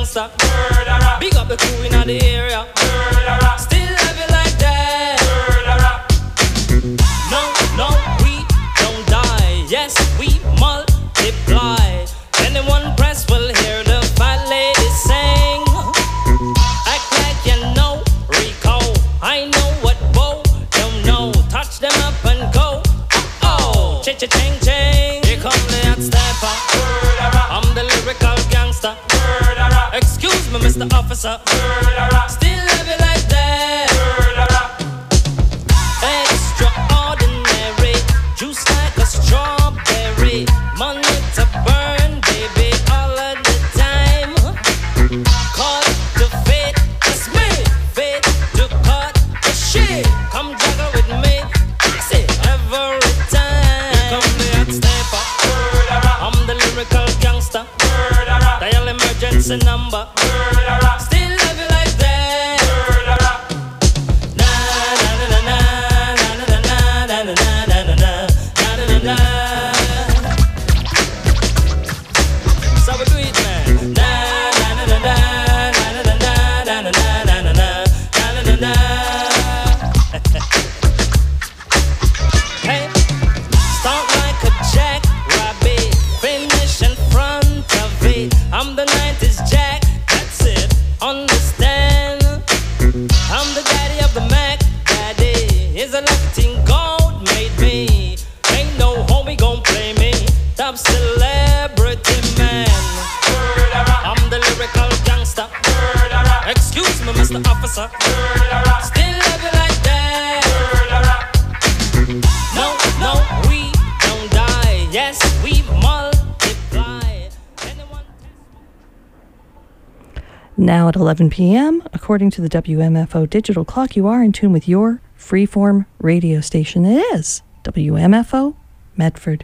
gangster. Big up the crew in the area. Still love you like that. No, we don't die. Yes, we multiply. Anyone press will hear the fat lady sing. Act like you know Rico. I know what Bo don't know. Touch them up and go. Oh, cha-cha-ching-ching. Here come the hot stepper. I'm the lyrical gangster. Excuse me, Mr. Officer. Still love you like that. Extraordinary. Juice like a strawberry. Money to burn, baby, all of the time. Cut the fit, it's me. Fit to cut the shit. Come juggle with me. Fix it every time. Here come the hot stepper. I'm the lyrical gangster. Dial emergency number. Still love you like that. Na na na na na na na na na na na na na na. So we do it, man. Na na na na na na na na na na na na na na. Hey, start like a jackrabbit, finish in front of it. I'm the 90s Jack, that's it. Understand? I'm the daddy of the Mac. Daddy is a lucky thing God made me. Ain't no homie gon' play me. Top celebrity man. I'm the lyrical gangster. Excuse me, Mr. Officer. Still love you like that. No, we don't die. Yes, we multiply. Anyone... Now at 11 p.m., according to the WMFO digital clock, you are in tune with your freeform radio station. It is WMFO Medford.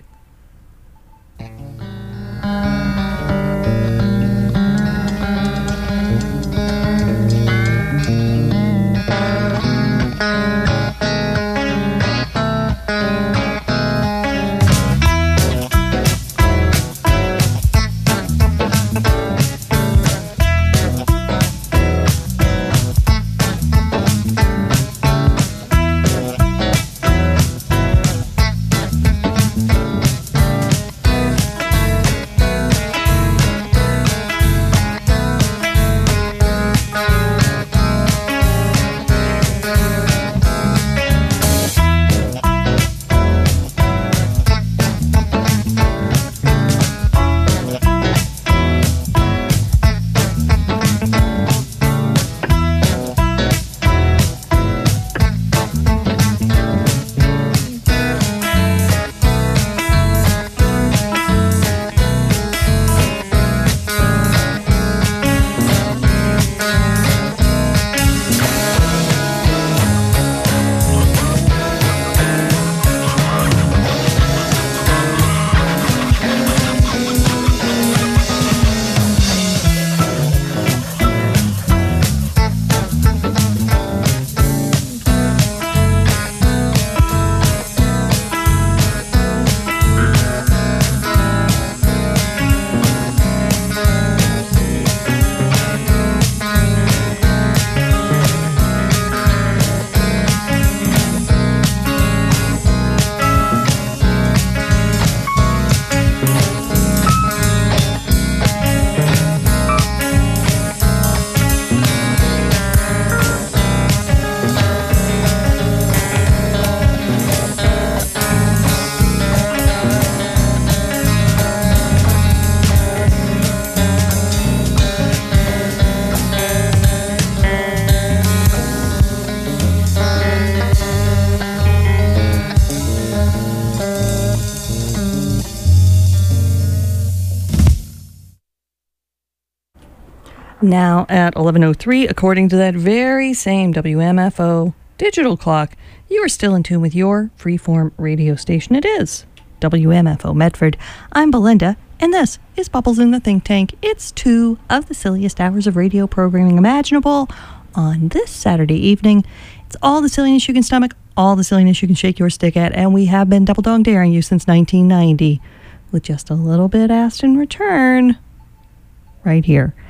Now at 11:03, according to that very same WMFO digital clock, you are still in tune with your freeform radio station. It is WMFO Medford. I'm Belinda, and this is Bubbles in the Think Tank. It's 2 of the silliest hours of radio programming imaginable on this Saturday evening. It's all the silliness you can stomach, all the silliness you can shake your stick at, and we have been double dog daring you since 1990 with just a little bit asked in return right here.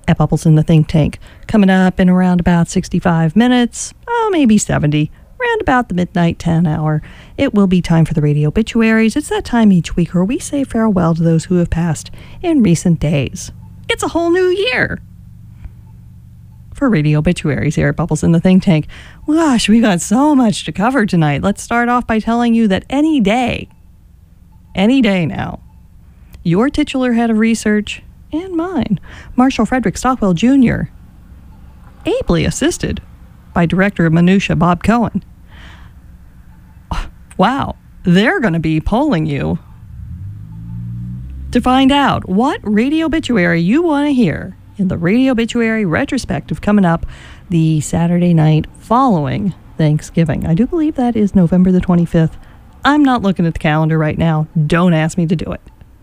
at Bubbles in the Think Tank. Coming up in around about 65 minutes, maybe 70, around about the midnight 10 hour, it will be time for the radio obituaries. It's that time each week where we say farewell to those who have passed in recent days. It's a whole new year for radio obituaries here at Bubbles in the Think Tank. Gosh, we got so much to cover tonight. Let's start off by telling you that any day now, your titular head of research and mine, Marshall Frederick Stockwell Jr., ably assisted by Director of Minutia Bob Cohen. Wow, they're going to be polling you to find out what radio obituary you want to hear in the radio obituary retrospective coming up the Saturday night following Thanksgiving. I do believe that is November the 25th. I'm not looking at the calendar right now. Don't ask me to do it.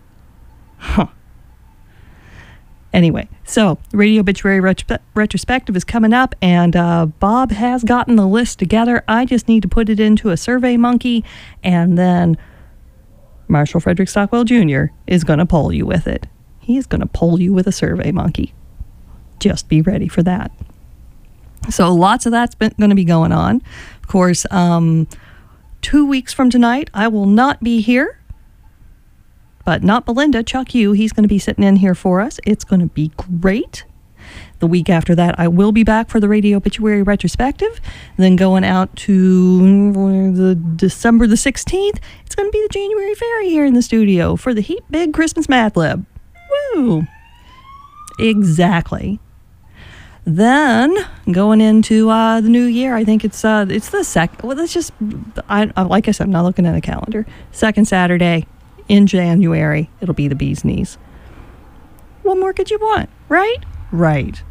Anyway, so radio obituary retrospective is coming up, and Bob has gotten the list together. I just need to put it into a Survey Monkey, and then Marshall Frederick Stockwell Jr. is going to poll you with it. He's going to poll you with a Survey Monkey. Just be ready for that. So lots of that's going to be going on. Of course, 2 weeks from tonight, I will not be here. But not Belinda, Chuck Yu. He's going to be sitting in here for us. It's going to be great. The week after that, I will be back for the radio obituary retrospective. Then going out to the December the 16th, it's going to be the January Fairy here in the studio for the Heap Big Christmas Mad Lib. Woo! Exactly. Then going into the new year, I think it's the second. Well, it's just like I said, I'm not looking at a calendar. Second Saturday in January, it'll be the bee's knees. What more could you want, right? Right.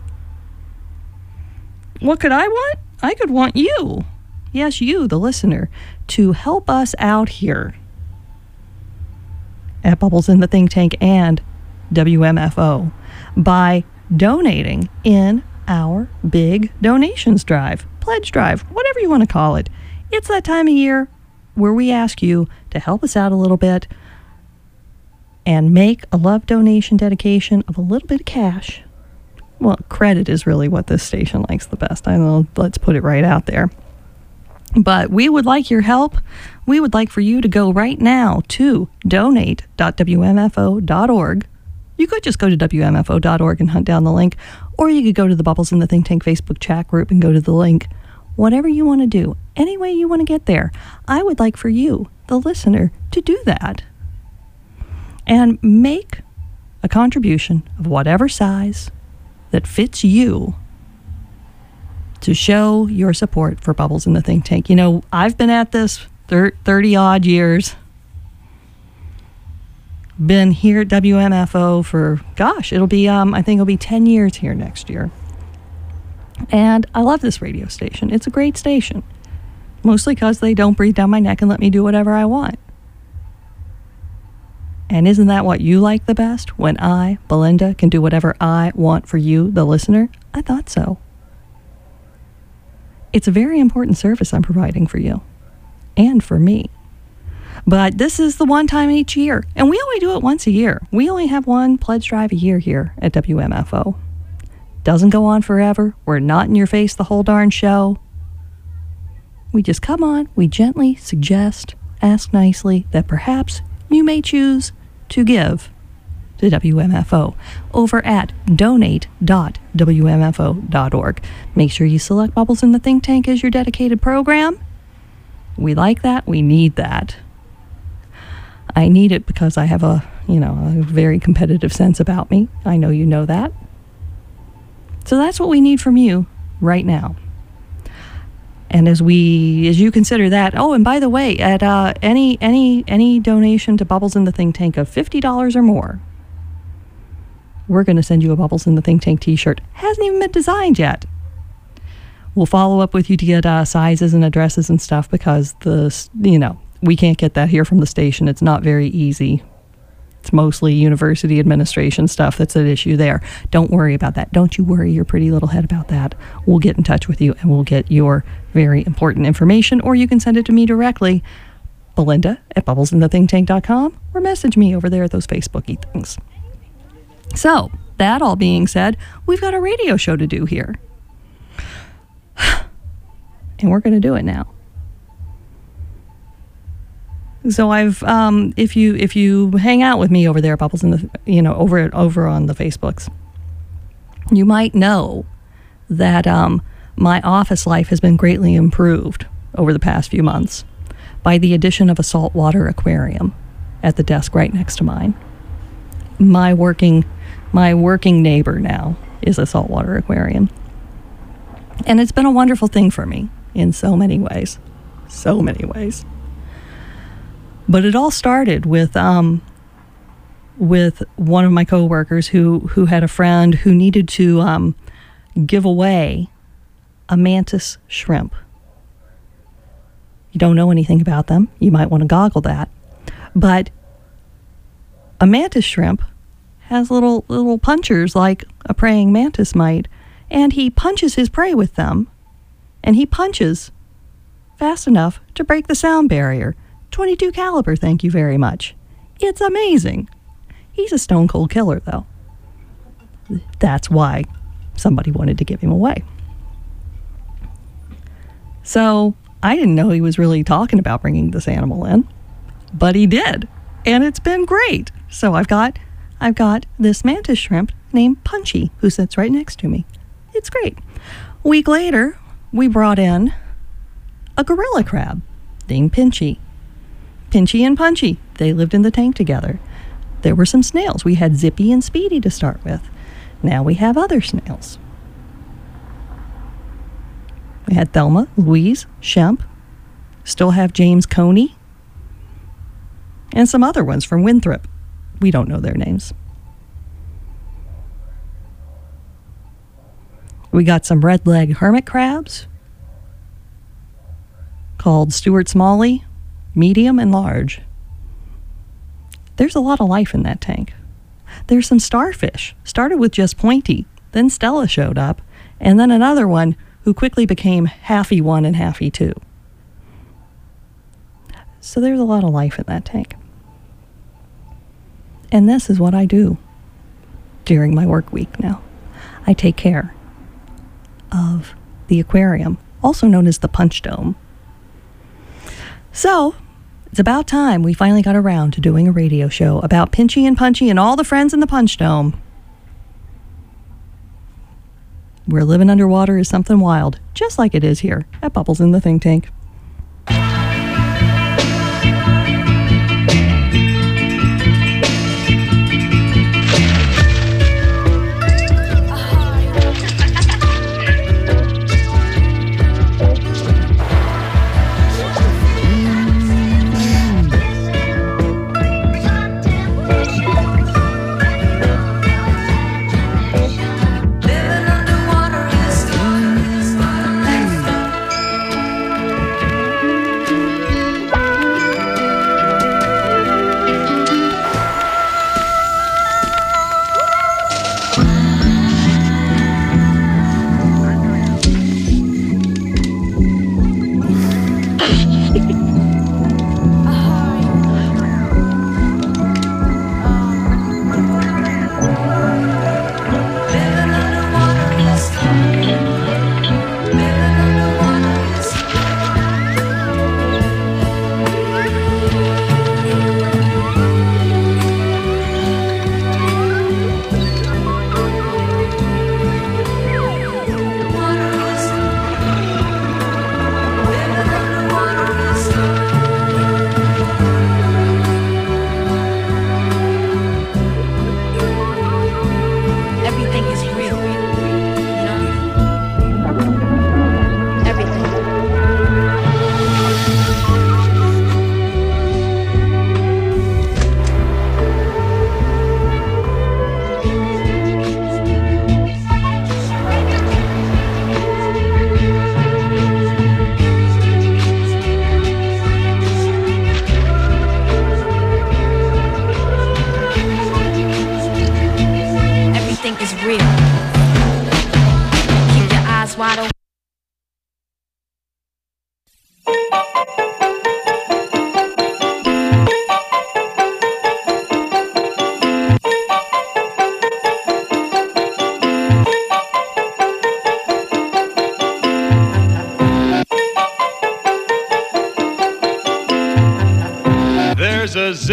What could I want? I could want you. Yes, you, the listener, to help us out here at Bubbles in the Think Tank and WMFO by donating in our big donations drive, pledge drive, whatever you want to call it. It's that time of year where we ask you to help us out a little bit and make a love donation dedication of a little bit of cash. Well, credit is really what this station likes the best. I know, let's put it right out there. But we would like your help. We would like for you to go right now to donate.wmfo.org. You could just go to wmfo.org and hunt down the link, or you could go to the Bubbles in the Think Tank Facebook chat group and go to the link. Whatever you want to do, any way you want to get there, I would like for you, the listener, to do that. And make a contribution of whatever size that fits you to show your support for Bubbles in the Think Tank. You know, I've been at this 30-odd years. Been here at WMFO for, gosh, it'll be, I think it'll be 10 years here next year. And I love this radio station. It's a great station. Mostly because they don't breathe down my neck and let me do whatever I want. And isn't that what you like the best? When I, Belinda, can do whatever I want for you, the listener? I thought so. It's a very important service I'm providing for you. And for me. But this is the one time each year. And we only do it once a year. We only have one pledge drive a year here at WMFO. Doesn't go on forever. We're not in your face the whole darn show. We just come on, we gently suggest, ask nicely that perhaps you may choose to give to WMFO over at donate.wmfo.org. Make sure you select Bubbles in the Think Tank as your dedicated program. We like that. We need that. I need it because I have a very competitive sense about me. I know you know that. So that's what we need from you right now. And as you consider that, oh, and by the way, at any donation to Bubbles in the Think Tank of $50 or more, we're going to send you a Bubbles in the Think Tank t-shirt. Hasn't even been designed yet. We'll follow up with you to get sizes and addresses and stuff because we can't get that here from the station. It's not very easy. It's mostly university administration stuff that's at issue there. Don't worry about that. Don't you worry your pretty little head about that. We'll get in touch with you and we'll get your very important information, or you can send it to me directly, Belinda at bubblesinthethinktank.com, or message me over there at those Facebooky things. So that all being said, we've got a radio show to do here. And we're going to do it now. So I've, if you hang out with me over there, Bubbles, in the, over on the Facebooks, you might know that my office life has been greatly improved over the past few months by the addition of a saltwater aquarium at the desk right next to mine. My working neighbor now is a saltwater aquarium. And it's been a wonderful thing for me in so many ways. So many ways. But it all started with one of my coworkers who had a friend who needed to give away a mantis shrimp. You don't know anything about them. You might want to goggle that. But a mantis shrimp has little punchers like a praying mantis might, and he punches his prey with them, and he punches fast enough to break the sound barrier. .22 caliber, thank you very much. It's amazing. He's a stone cold killer, though. That's why somebody wanted to give him away. So I didn't know he was really talking about bringing this animal in, but he did, and it's been great. So I've got this mantis shrimp named Punchy who sits right next to me. It's great. A week later, we brought in a gorilla crab named Pinchy. Pinchy and Punchy, they lived in the tank together. There were some snails. We had Zippy and Speedy to start with. Now we have other snails. We had Thelma, Louise, Shemp. Still have James Coney. And some other ones from Winthrop. We don't know their names. We got some red-legged hermit crabs called Stuart Smalley, medium and large. There's a lot of life in that tank. There's some starfish. Started with just Pointy, then Stella showed up, and then another one who quickly became halfy 1 and halfy 2. So there's a lot of life in that tank. And this is what I do during my work week now. I take care of the aquarium, also known as the Punch Dome. So it's about time we finally got around to doing a radio show about Pinchy and Punchy and all the friends in the Punch Dome. Where living underwater is something wild, just like it is here at Bubbles in the Think Tank.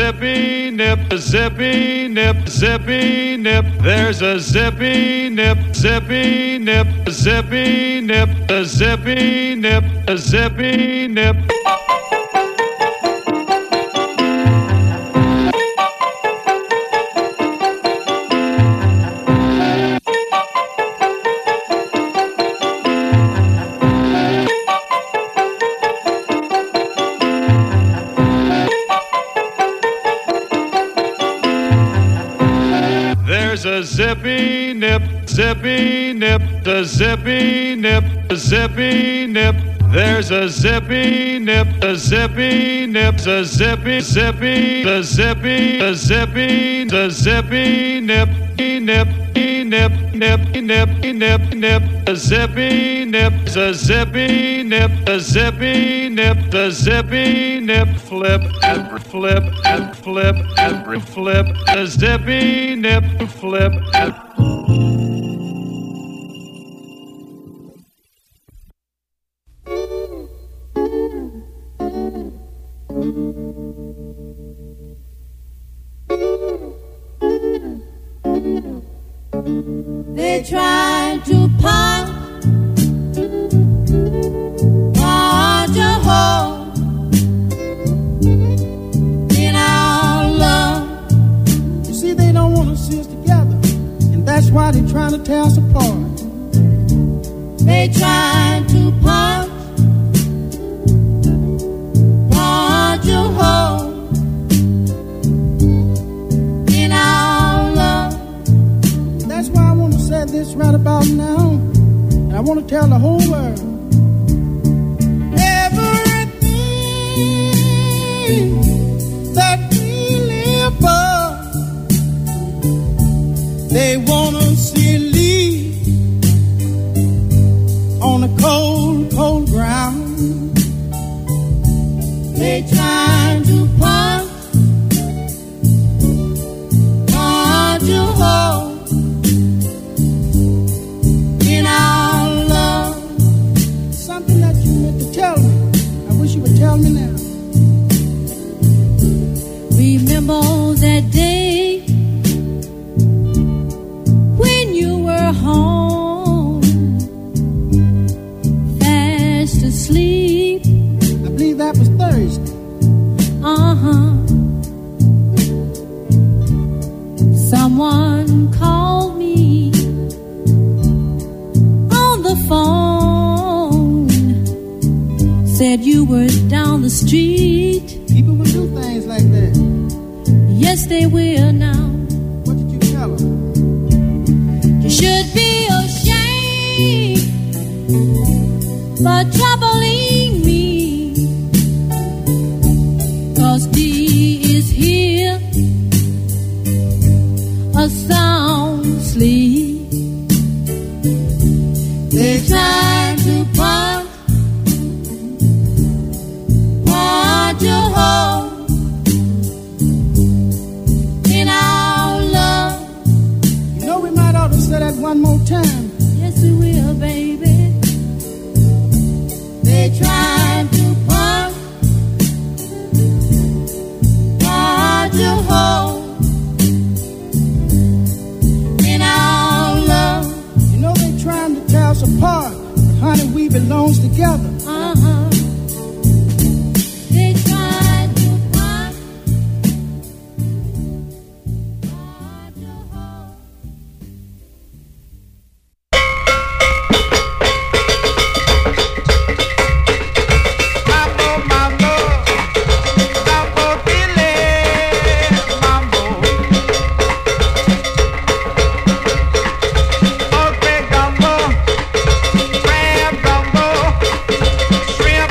zippy nip, a zippy nip, zippy nip. There's a zippy nip, zippy nip, a zippy nip, a zippy nip, a zippy nip. There's a zippy nip, zippy nip, a zippy nip, a zippy nip. There's a zippy nip, a zippy nip, a zippy, zippy, a zippy, a zippy, a zippy nip, nip, nip, nip, nip, nip, nip, a zippy nip, a zippy nip, a zippy nip, a zippy nip, flip and flip and flip and flip, a zippy nip, flip and they tried to punch a hole in our love. You see, they don't want to see us together, and that's why they're trying to tear us apart. They tried to punch a hole in our love. That's why I want to say this right about now, and I want to tell the whole world. That we live for, they wanna see leave on the cold, cold ground. They trying to punch a hole in our love. Something that you meant to tell me. I wish you would tell me now. Remember that day when you were home, fast asleep. I believe that was Thursday. Someone called me on the phone, said you were down the street. People will do things like that. Yes, they will now. What did you tell them? You should be ashamed for troubling me, 'cause D is here, a sound sleep. They try to punch a hole in our love. You know, we might ought to say that one more time. Yes, we will, baby. They tried to punch a hole in our love. You know, they're trying to tear us apart, but honey, we belongs together. They tried to punch a hole. shrimp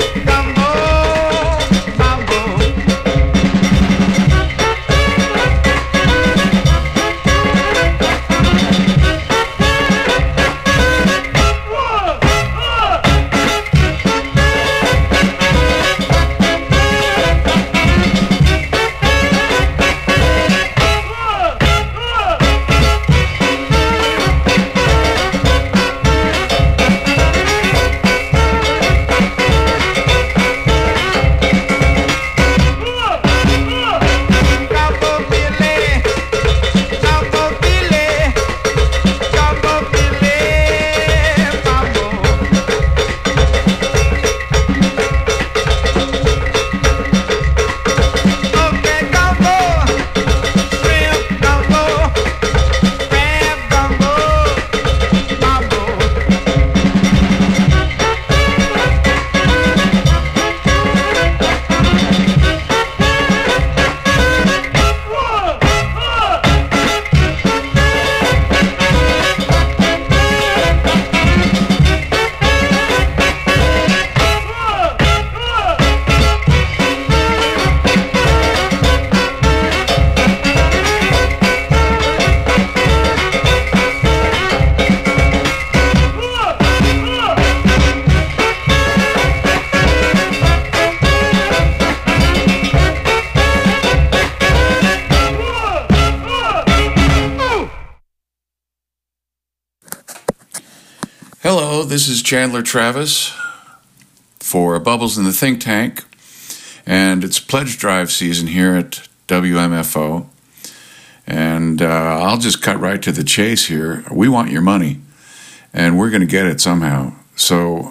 Hello, this is Chandler Travis for Bubbles in the Think Tank, and it's pledge drive season here at WMFO, and I'll just cut right to the chase here. We want your money, and we're going to get it somehow. So,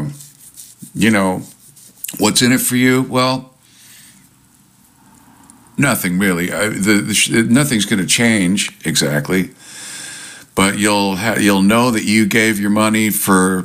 what's in it for you? Well, nothing really. Nothing's going to change exactly. But you'll know that you gave your money for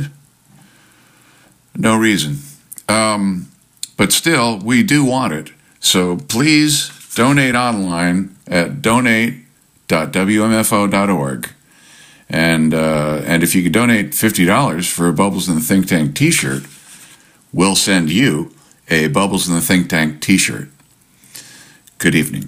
no reason. But still, we do want it. So please donate online at donate.wmfo.org. And if you could donate $50 for a Bubbles in the Think Tank t-shirt, we'll send you a Bubbles in the Think Tank t-shirt. Good evening.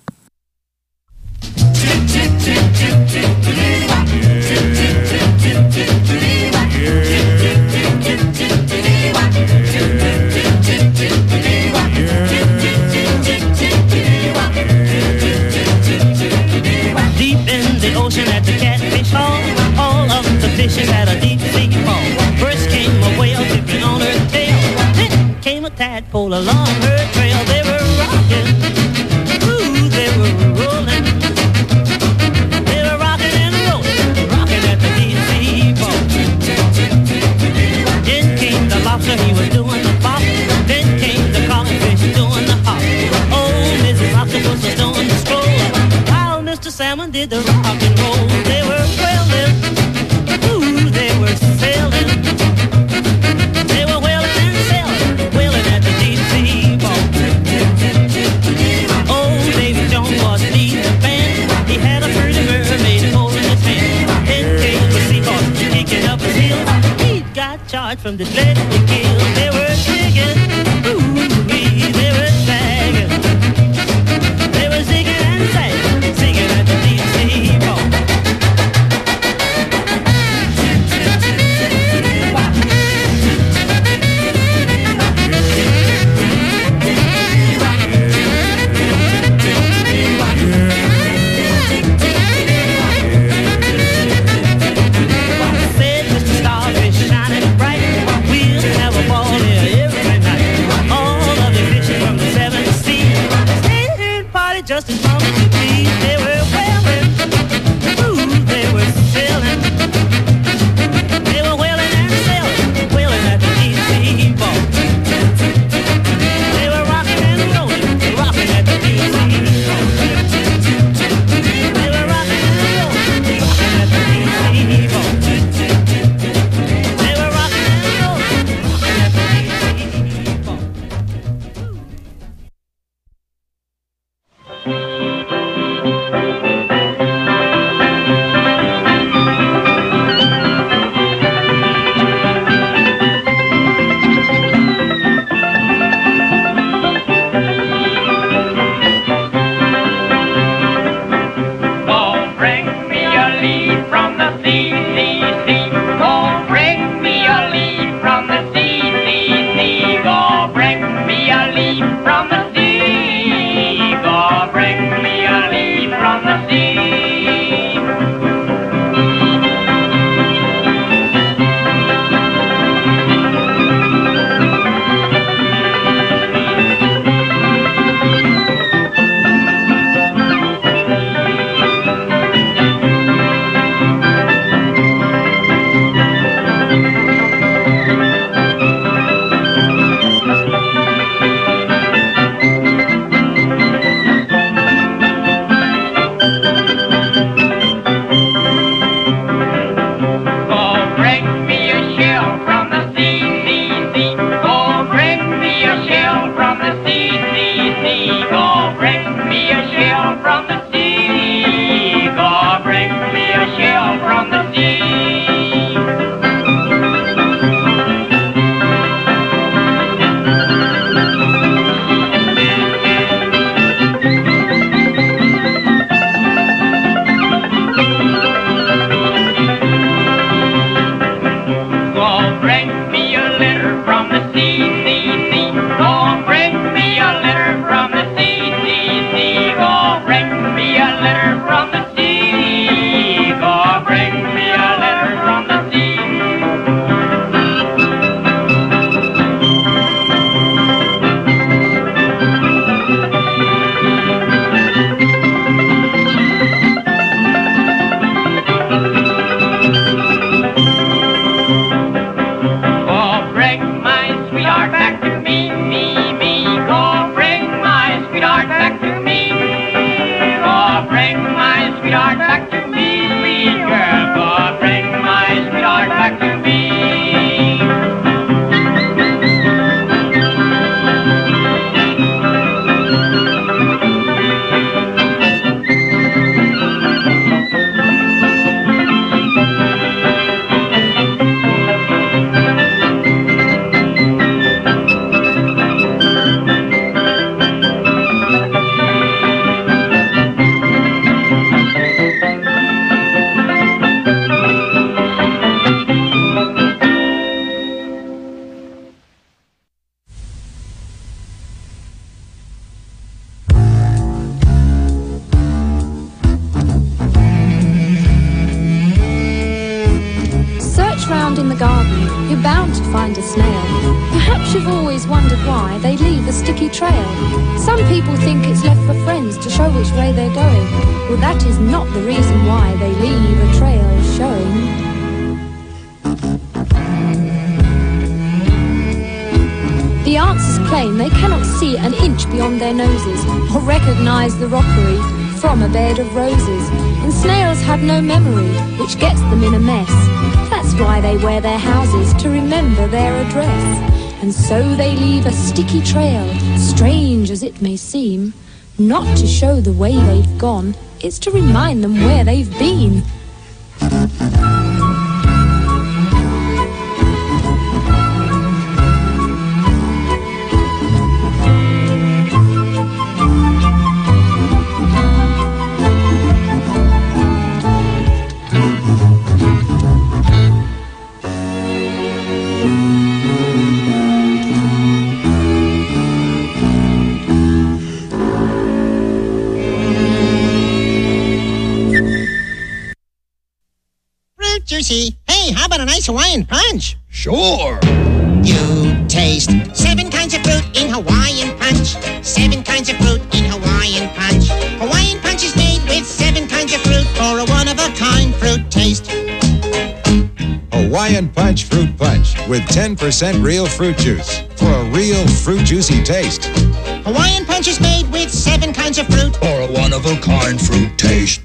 Deep in the ocean at the Catfish Hall, all of the fishes had a deep sea fall. First came a whale tipping on her tail, then came a tadpole along her trail. They were rocking, ooh, they were rolling. They were rocking and rolling, rocking at the deep sea fall. Then came the lobster, he was doing the pop. Then came the crawfish doing the hop. Oh, Mrs. Octopus was doing the stroll. Mr. Salmon did the rock and roll. They were whaling, ooh, they were sailing. They were whaling and sailing, whaling at the deep sea ball. Oh, Davy Jones was leading the band. He had a pretty mermaid holding his hand. Then came the seahorse kicking up his heels. He got charged from the dreaded kill. They were digging, ooh, they were sagging. They were zigging and sagging, singing at the deep sea ball. Said Mr. Starfish shining bright, we'll have a around in the garden, you're bound to find a snail. Perhaps you've always wondered why they leave a sticky trail. Some people think it's left for friends to show which way they're going. Well, that is not the reason why they leave a trail showing. The answer's plain, they cannot see an inch beyond their noses, or recognise the rockery from a bed of roses. And snails have no memory, which gets them in a mess. That's why they wear their houses, to remember their address. And so they leave a sticky trail, strange as it may seem. Not to show the way they've gone, it's to remind them where they've been. Juicy. Hey, how about a nice Hawaiian punch? Sure. You taste 7 kinds of fruit in Hawaiian punch. 7 kinds of fruit in Hawaiian punch. Hawaiian punch is made with 7 kinds of fruit for a one-of-a-kind fruit taste. Hawaiian Punch Fruit Punch with 10% real fruit juice for a real fruit juicy taste. Hawaiian punch is made with 7 kinds of fruit for a one-of-a-kind fruit taste.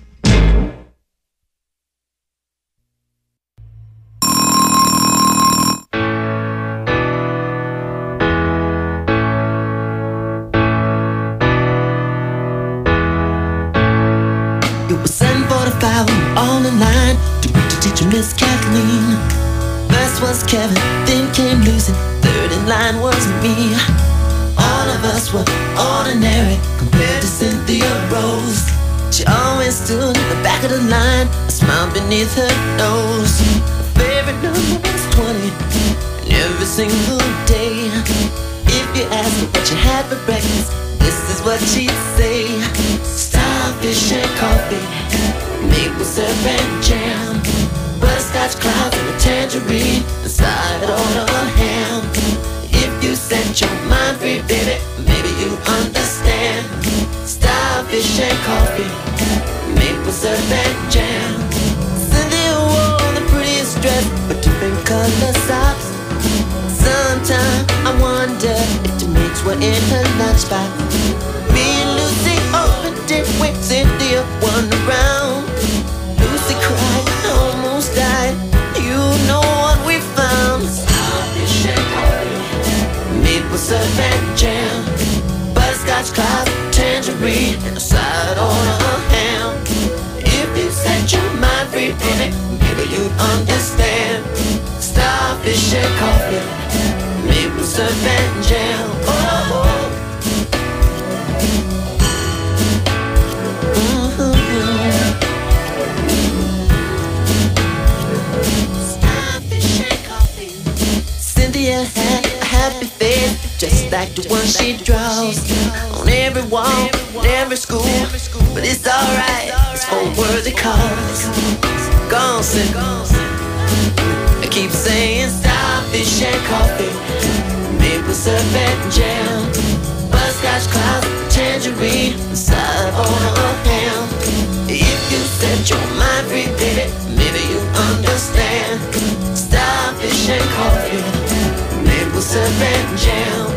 All in line to meet the teacher, Miss Kathleen. First was Kevin, then came Lucy. Third in line was me. All of us were ordinary compared to Cynthia Rose. She always stood in the back of the line, a smile beneath her nose. Her favorite number was 20, and every single day, if you asked her what she had for breakfast, this is what she'd say: starfish and coffee, maple syrup and jam, butterscotch clouds and a tangerine, and side on a ham. If you set your mind free, baby, maybe you understand. Starfish and coffee, maple syrup and jam. Cynthia wore the prettiest dress, but different color socks. Sometimes I wonder if the mates were in her lunchbox. Me and Lucy opened it when Cynthia won around. Lucy cried, almost died. You know what we found: starfish and coffee, maple syrup and jam, butterscotch clouds, tangerine, and a side on a ham. If you set your mind free, baby, maybe you'd understand. Starfish and coffee, maple syrup and jam. Oh. Cynthia had a happy face, just like the one she draws on every wall, in every school. But it's alright, it's for a worthy cause. Gone, Cynthia. I keep saying starfish and coffee, maple syrup and jam, butterscotch clouds, tangerine, side on a ham. If you set your mind free, baby, maybe you understand. Starfish and coffee, maple syrup and jam.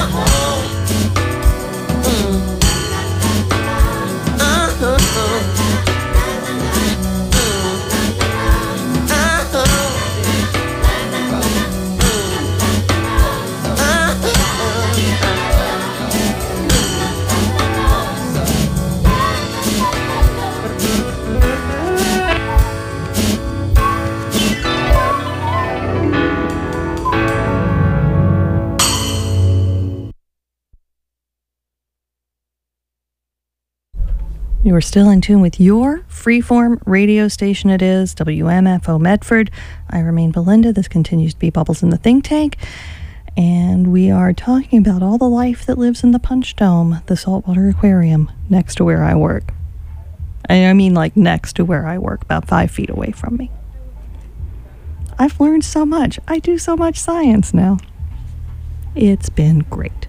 You are still in tune with your freeform radio station. It is WMFO Medford. I remain Belinda. This continues to be Bubbles in the Think Tank. And we are talking about all the life that lives in the Punch Dome, the saltwater aquarium next to where I work. I mean, like next to where I work, about 5 feet away from me. I've learned so much. I do so much science now. It's been great.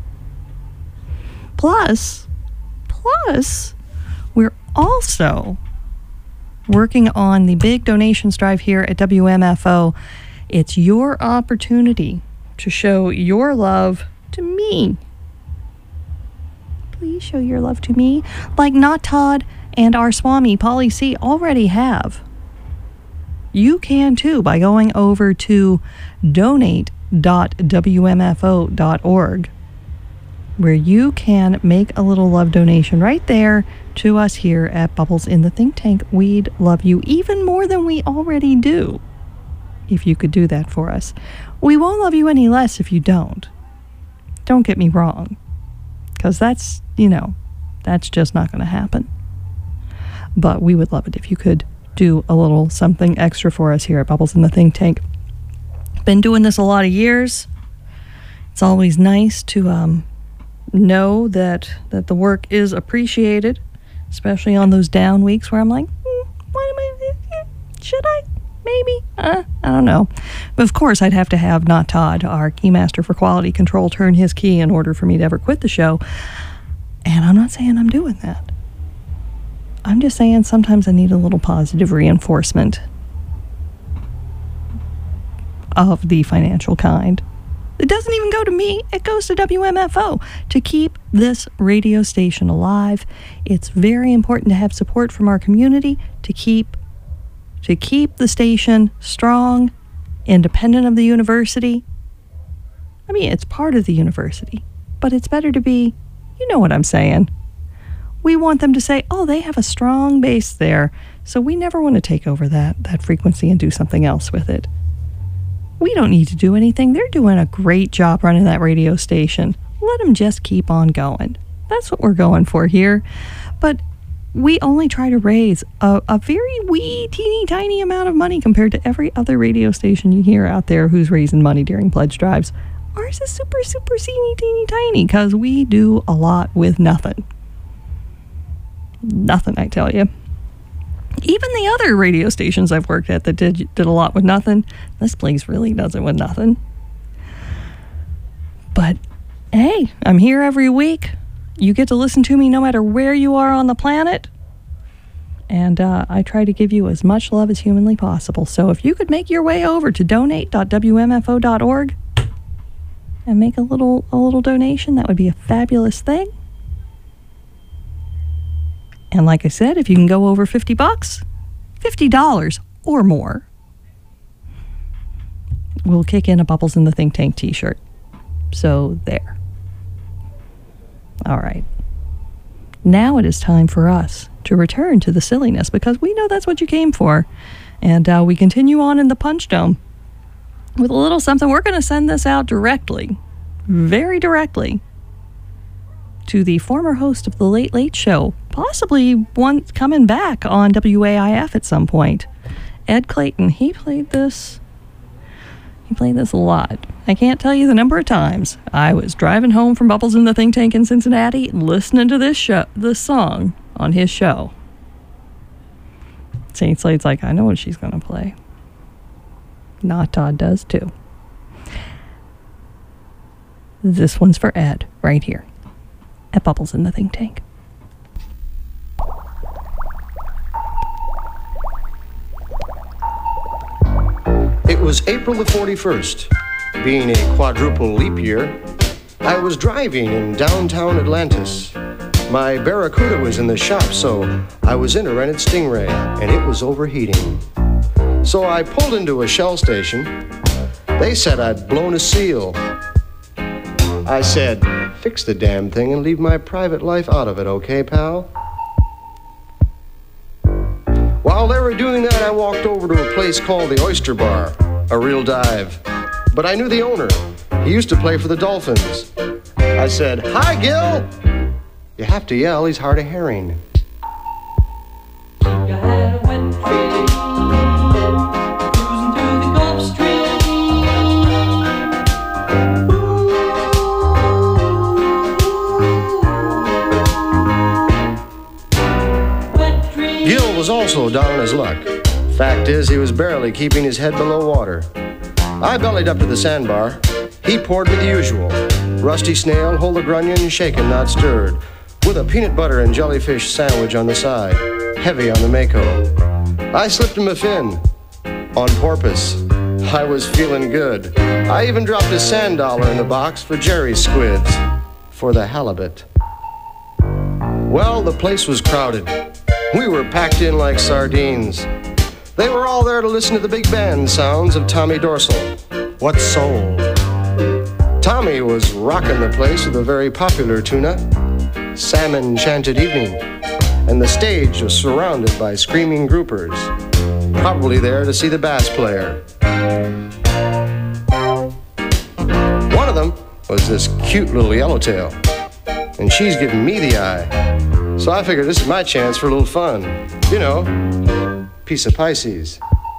Plus, we're also working on the big donations drive here at WMFO. It's your opportunity to show your love to me. Please show your love to me, like Not Todd and our Swami, Polly C, already have. You can too by going over to donate.wmfo.org, where you can make a little love donation right there to us here at Bubbles in the Think Tank. We'd love you even more than we already do if you could do that for us. We won't love you any less if you don't. Don't get me wrong, because that's just not going to happen. But we would love it if you could do a little something extra for us here at Bubbles in the Think Tank. Been doing this a lot of years. It's always nice to know that the work is appreciated, especially on those down weeks where I'm like, should I? Maybe? I don't know. But of course, I'd have to have Not Todd, our keymaster for quality control, turn his key in order for me to ever quit the show. And I'm not saying I'm doing that. I'm just saying sometimes I need a little positive reinforcement of the financial kind. It doesn't even go to me. It goes to WMFO to keep this radio station alive. It's very important to have support from our community to keep the station strong, independent of the university. I mean, it's part of the university, but it's better to be, you know what I'm saying. We want them to say, oh, they have a strong base there, so we never want to take over that frequency and do something else with it. We don't need to do anything. They're doing a great job running that radio station. Let them just keep on going. That's what we're going for here. But we only try to raise a very wee, teeny, tiny amount of money compared to every other radio station you hear out there who's raising money during pledge drives. Ours is super, super, teeny, teeny, tiny, because we do a lot with nothing. Nothing, I tell you. Even the other radio stations I've worked at that did a lot with nothing, this place really does it with nothing. But hey, I'm here every week. You get to listen to me no matter where you are on the planet. And I try to give you as much love as humanly possible. So if you could make your way over to donate.wmfo.org and make a little donation, that would be a fabulous thing. And like I said, if you can go over $50, $50 or more, we'll kick in a Bubbles in the Think Tank t-shirt. So there. All right. Now it is time for us to return to the silliness, because we know that's what you came for. And we continue on in the Punch Dome with a little something. We're going to send this out directly, very directly, to the former host of The Late Late Show, possibly one coming back on WAIF at some point, Ed Clayton. He played this a lot. I can't tell you the number of times I was driving home from Bubbles in the Think Tank in Cincinnati listening to this song on his show. St. Slade's like, I know what she's going to play. Not Todd does too. This one's for Ed right here at Bubbles in the Think Tank. It was April the 41st. Being a quadruple leap year, I was driving in downtown Atlantis. My Barracuda was in the shop, so I was in a rented Stingray, and it was overheating. So I pulled into a Shell station. They said I'd blown a seal. I said, fix the damn thing and leave my private life out of it, okay, pal? While they were doing that, I walked over to a place called the Oyster Bar, a real dive. But I knew the owner. He used to play for the Dolphins. I said, hi, Gil! You have to yell, he's hard of hearing. Gil was also down on his luck. Fact is, he was barely keeping his head below water. I bellied up to the sandbar. He poured me the usual. Rusty snail, whole of grunion, shaken, not stirred, with a peanut butter and jellyfish sandwich on the side, heavy on the Mako. I slipped him a fin. On porpoise. I was feeling good. I even dropped a sand dollar in the box for Jerry's squids. For the halibut. Well, the place was crowded. We were packed in like sardines. They were all there to listen to the big band sounds of Tommy Dorsal. What soul! Tommy was rocking the place with a very popular tuna, Salmon Enchanted Evening, and the stage was surrounded by screaming groupers, probably there to see the bass player. One of them was this cute little yellowtail, and she's giving me the eye. So I figured this is my chance for a little fun. You know, piece of Pisces.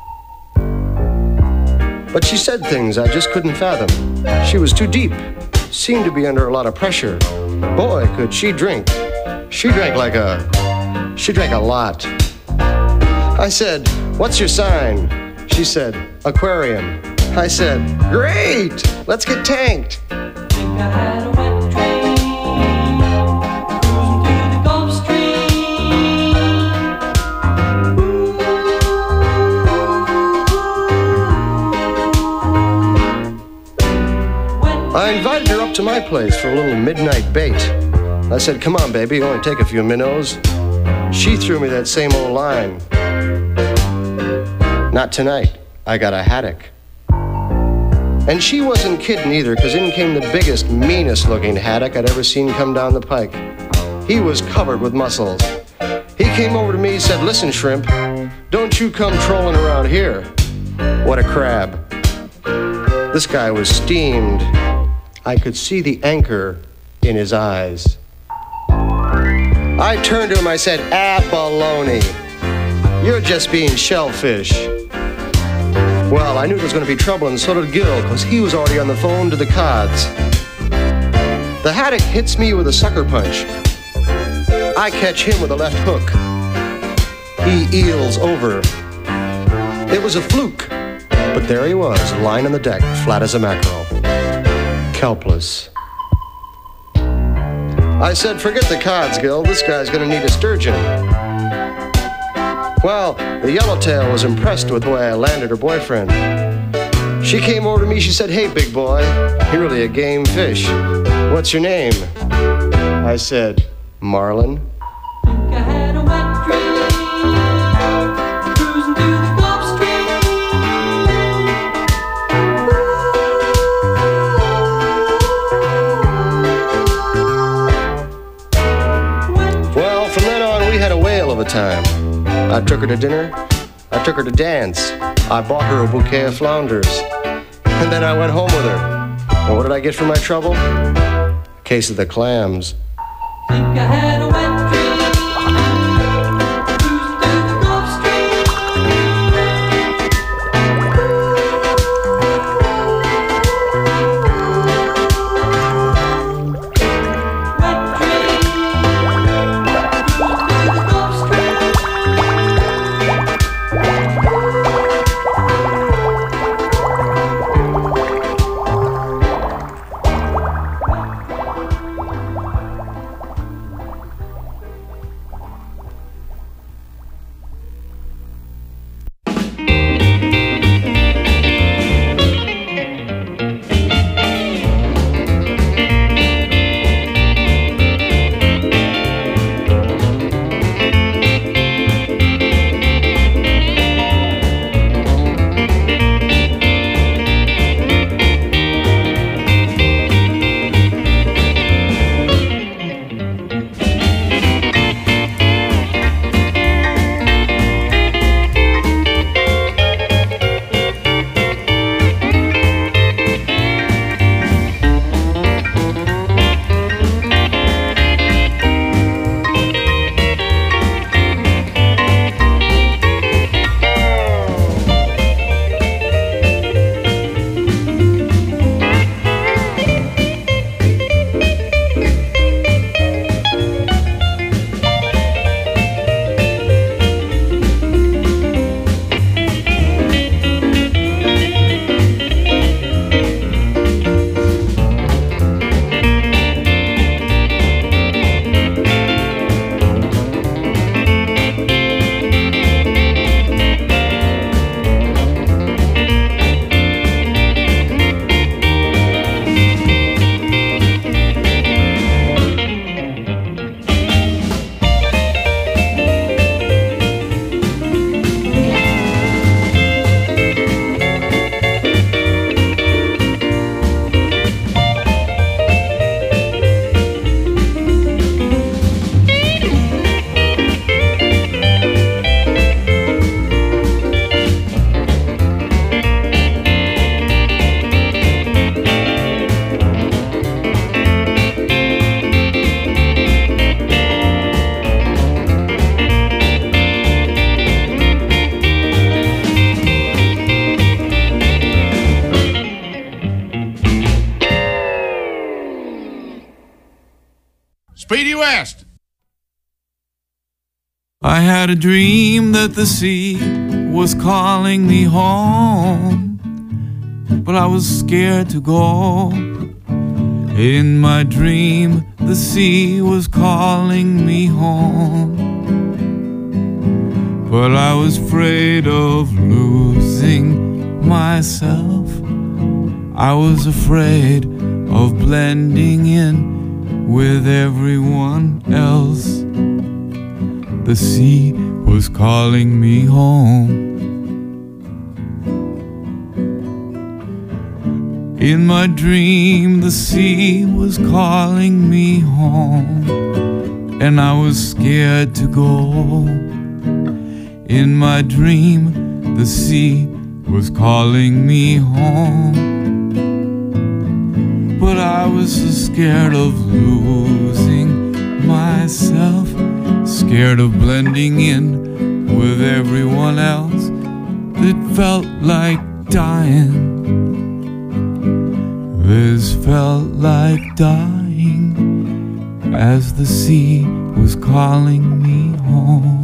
But she said things I just couldn't fathom. She was too deep, seemed to be under a lot of pressure. Boy, could she drink. She drank a lot. I said, "What's your sign?" She said, "Aquarium." I said, "Great, let's get tanked." Think I had a wet dream, cruising through the Gulf Stream. I invited her up to my place for a little midnight bait. I said, "Come on, baby, only take a few minnows." She threw me that same old line. "Not tonight, I got a haddock." And she wasn't kidding either, because in came the biggest, meanest looking haddock I'd ever seen come down the pike. He was covered with muscles. He came over to me and said, "Listen, shrimp, don't you come trolling around here." What a crab. This guy was steamed. I could see the anchor in his eyes. I turned to him, I said, "Abalone, you're just being shellfish." Well, I knew there was going to be trouble, and so did Gil, because he was already on the phone to the cods. The haddock hits me with a sucker punch. I catch him with a left hook. He eels over. It was a fluke, but there he was, lying on the deck, flat as a mackerel. Helpless. I said, "Forget the cods, Gil. This guy's going to need a sturgeon." Well, the yellowtail was impressed with the way I landed her boyfriend. She came over to me, she said, "Hey, big boy, you're really a game fish. What's your name?" I said, "Marlin." Think I had a wet dream, cruising through the Gulf Stream. Well, from then on, we had a whale of a time. I took her to dinner. I took her to dance. I bought her a bouquet of flounders. And then I went home with her. And what did I get for my trouble? A case of the clams. Think I had a wet dream, cruising through the Gulf Stream. Wet dream, cruising through the Gulf Stream. Speedy West. I had a dream that the sea was calling me home, but I was scared to go. In my dream, the sea was calling me home, but I was afraid of losing myself. I was afraid of blending in with everyone else. The sea was calling me home. In my dream, the sea was calling me home, and I was scared to go. In my dream, the sea was calling me home, but I was so scared of losing myself, scared of blending in with everyone else. It felt like dying. This felt like dying as the sea was calling me home.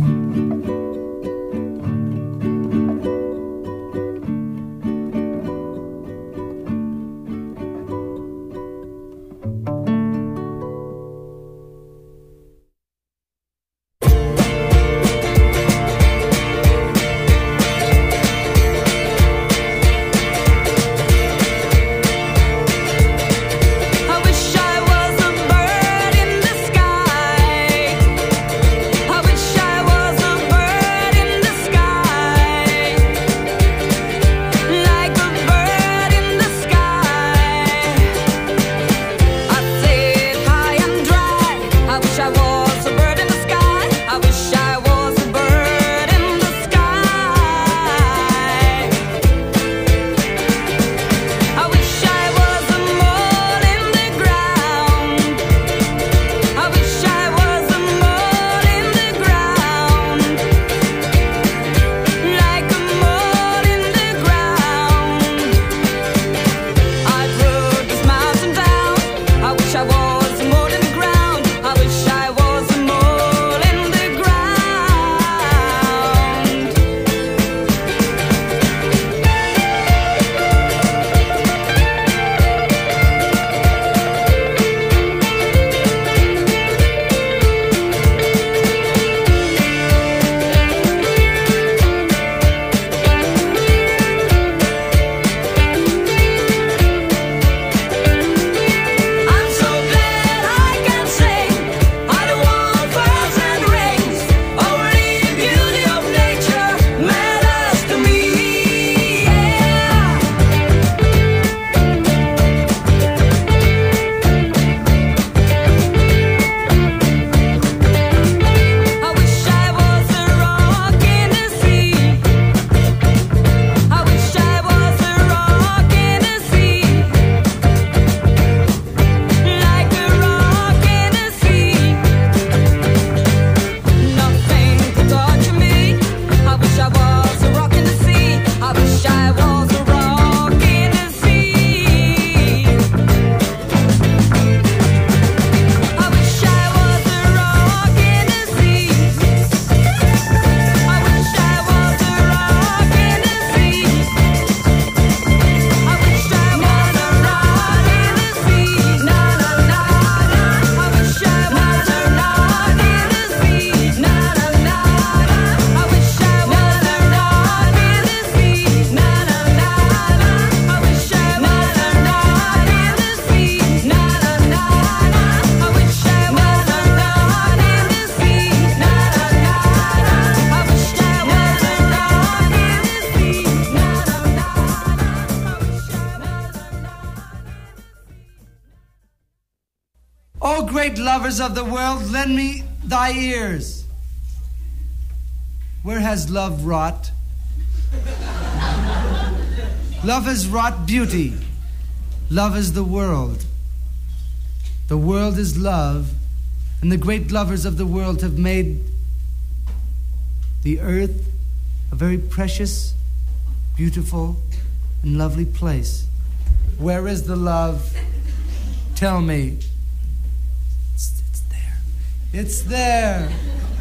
O great lovers of the world, lend me thy ears. Where has love wrought? Love has wrought beauty. Love is the world. The world is love, and the great lovers of the world have made the earth a very precious, beautiful, and lovely place. Where is the love? Tell me. It's there. It's there.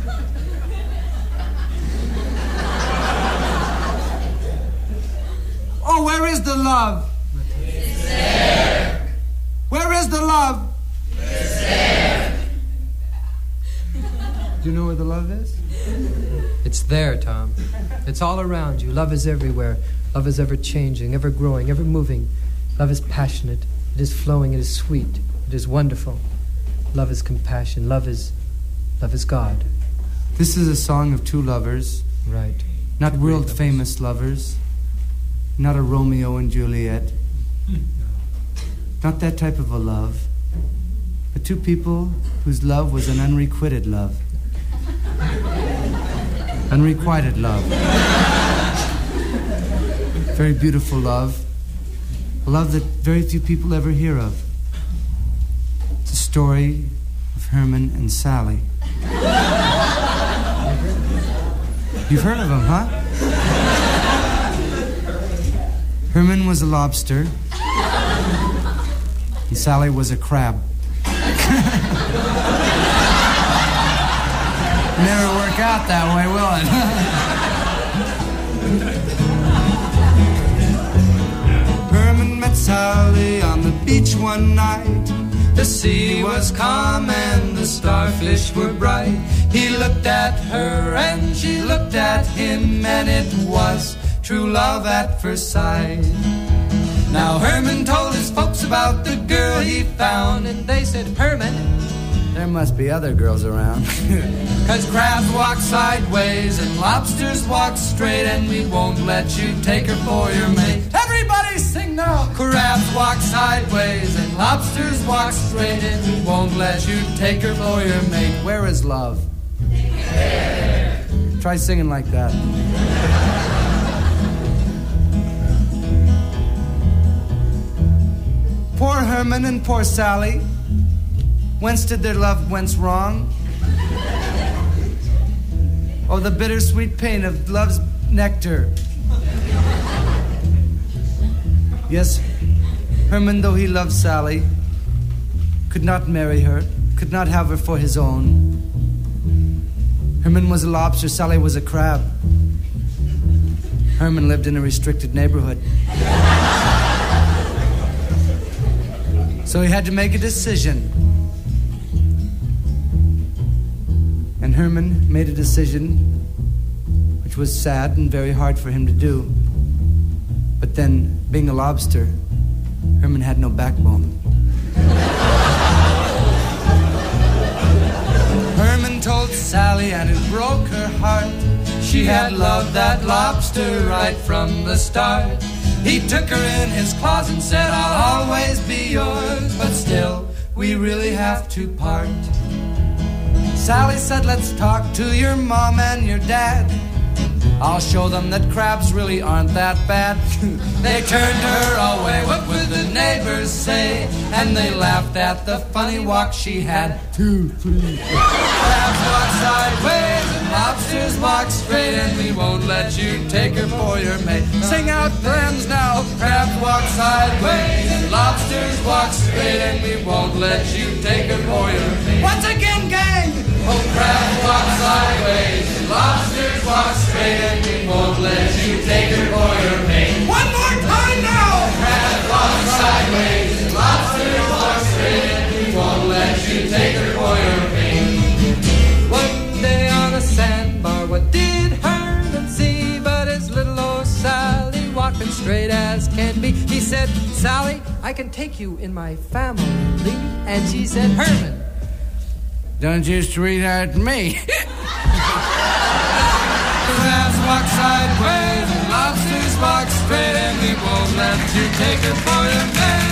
Oh, where is the love? It's there. Where is the love? It's there. Do you know where the love is? It's there, Tom. It's all around you. Love is everywhere. Love is ever changing, ever growing, ever moving. Love is passionate. It is flowing. It is sweet. It is wonderful. Love is compassion. Love is God. This is a song of two lovers. Right. Not world-famous lovers. Not a Romeo and Juliet. Not that type of a love. But two people whose love was an unrequited love. Unrequited love. Very beautiful love. A love that very few people ever hear of. It's a story of Herman and Sally. You've heard of them, huh? Herman was a lobster, and Sally was a crab. Never work out that way, will it? Herman met Sally on the beach one night. The sea was calm and the starfish were bright. He looked at her and she looked at him, and it was true love at first sight. Now Herman told his folks about the girl he found, and they said, Herman, there must be other girls around. 'Cause crabs walk sideways and lobsters walk straight, and we won't let you take her for your mate. Everybody sing now! Crabs walk sideways and lobsters walk straight, and we won't let you take her for your mate. Where is love? There. Try singing like that. Poor Herman and poor Sally. Whence did their love went wrong? Oh, the bittersweet pain of love's nectar. Yes, Herman, though he loved Sally, could not marry her, could not have her for his own. Herman was a lobster, Sally was a crab. Herman lived in a restricted neighborhood. So he had to make a decision. And Herman made a decision which was sad and very hard for him to do. But then, being a lobster, Herman had no backbone. Herman told Sally, and it broke her heart. She had loved that lobster right from the start. He took her in his claws and said, I'll always be yours, but still, we really have to part. Sally said, let's talk to your mom and your dad. I'll show them that crabs really aren't that bad. They turned her away, what would the neighbors say? And they laughed at the funny walk she had. 2, 3. Crabs walk sideways and lobsters walk straight, and we won't let you take her for your mate. Sing out, friends, now. Crabs walk sideways and lobsters walk straight, and we won't let you take her for your mate. Once again, gang! Oh, crabs walk sideways and lobsters walk straight, and we won't let you take her for your mate. One more time now! Crabs walk sideways and lobsters walk straight, and we won't let you take her for your mate. One day on a sandbar, what did Herman see but his little old Sally walking straight as can be? He said, Sally, I can take you in my family. And she said, Herman, don't you sweetheart me. Crabs walk sideways and lobsters walk straight, and we won't let you take her for your man.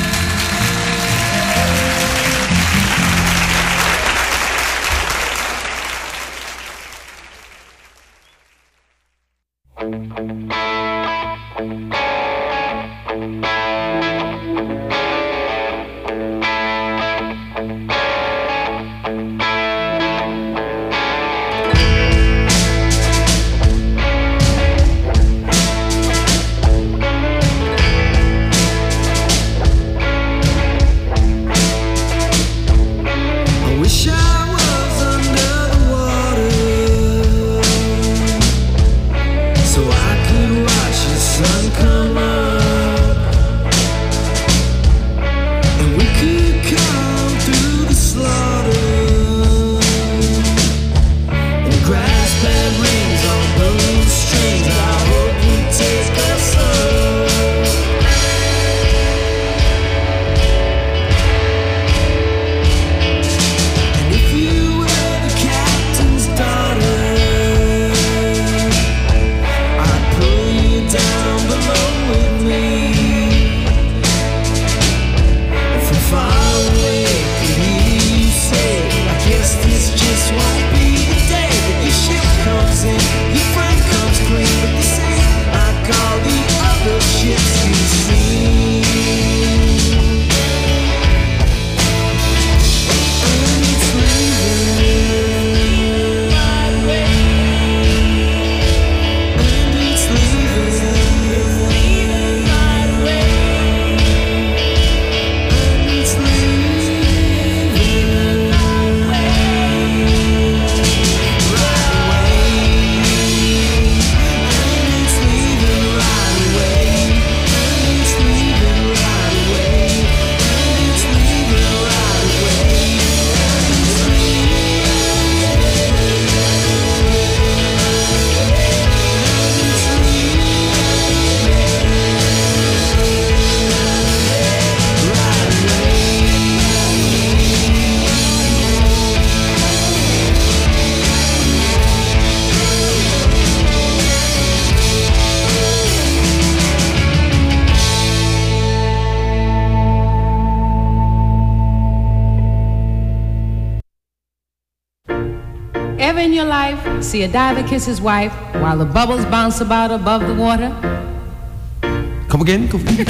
your life see a diver kiss his wife while the bubbles bounce about above the water? Come again? Come again.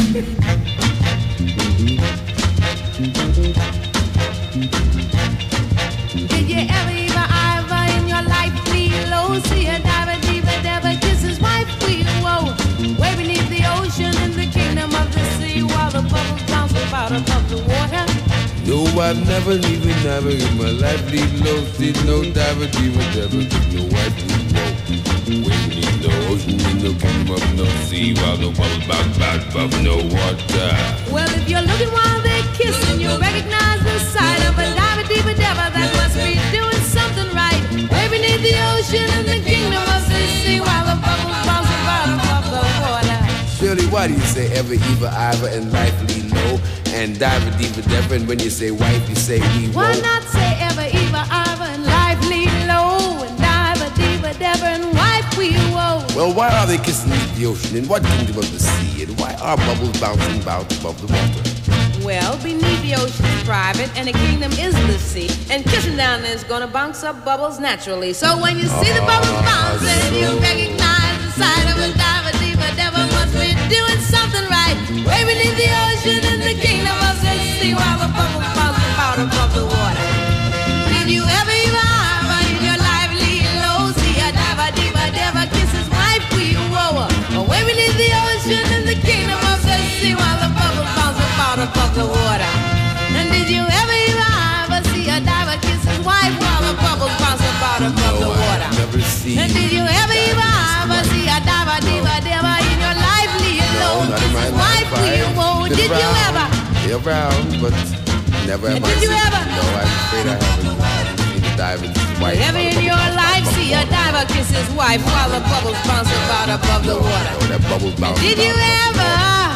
Did you ever in your life below see a diver kiss his wife? Whoa, way beneath the ocean in the kingdom of the sea while the bubbles bounce about above the water? No, I've never even in my life leave low, see no diver, kiss no wife, whoa. Way beneath the ocean in the kingdom of no sea while the bubbles bounce above no water. Well, if you're looking while they're kissing, you'll recognize the sight of a diver that must be doing something right. Way beneath the ocean in the kingdom of the sea while the bubbles bounce about above the water. Shirley, why do you say ever, ever, and life lead low? And diver, and when you say wife, you say we whoa. Why not say ever, and life lead low? And diver, and wife, we whoa. Well, why are they kissing beneath the ocean? In what kingdom of the sea? And why are bubbles bouncing about above the water? Well, beneath the ocean is private, and the kingdom is the sea. And kissing down there is gonna bounce up bubbles naturally. So when you see the bubbles bouncing, you recognize the sight of a diver must be doing something right. Way beneath the ocean in the kingdom of the sea while the bubbles bounce about above the water. Did you ever in your life lead low see a diver kiss his wife? Whoa, way beneath the ocean in the kingdom of the sea while the bubbles bounce about above the water. And did you ever see a diver kiss his wife while the bubbles bounce about above the water? Never seen. And did you ever see a diver in your life lead low not in my wife? Whoa, did you ever? Around, but never have I did you seen. ever? No, I'm afraid I haven't seen a diver kiss his wife. Ever in your life see a diver kiss his wife while the bubbles bounce about above the water? No, that bubbles bounce. Did you ever?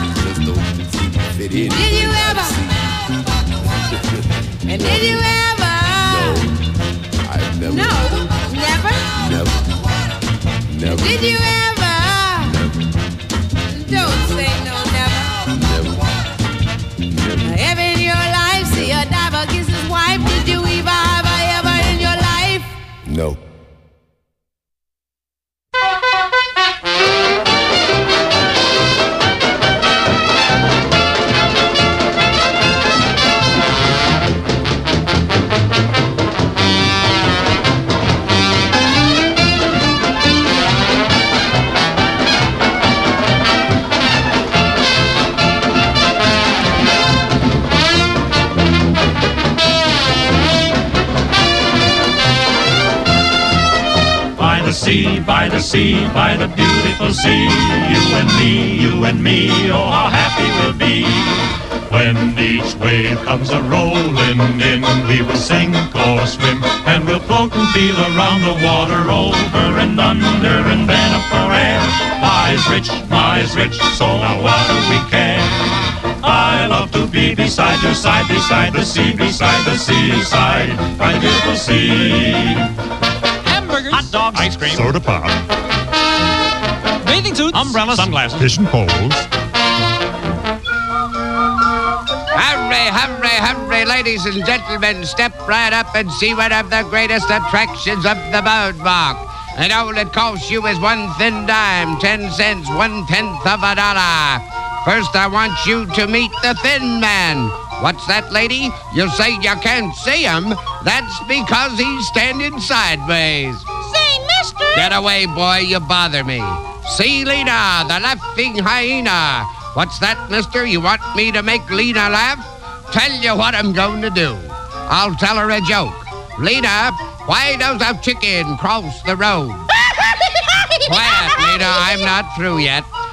Fit in. Did you ever? And did you ever? No, I've never. No, never? Never. Did you ever? Don't say no, never. Ever in your life see a diver kiss his wife? Did you ever in your life? No. By the sea, by the beautiful sea, you and me, oh how happy we'll be. When each wave comes a-rolling in, we will sink or swim, and we'll float and feel around the water, over and under and then up for air. Ma is rich, so now what do we care? I love to be beside your side, beside the seaside, by the beautiful sea. Hot dogs, ice cream, Soda pop, bathing suits, umbrellas, sunglasses, fishing poles. Hurry, ladies and gentlemen, step right up and see one of the greatest attractions of the boardwalk. And all it costs you is 1 thin dime, 10 cents, 1/10 of a dollar. First, I want you to meet the Thin Man. What's that, lady? You say you can't see him? That's because he's standing sideways. Say, mister! Get away, boy, you bother me. See Lena, the laughing hyena. What's that, mister? You want me to make Lena laugh? Tell you what I'm going to do. I'll tell her a joke. Lena, why does a chicken cross the road? Quiet, Lena, I'm not through yet.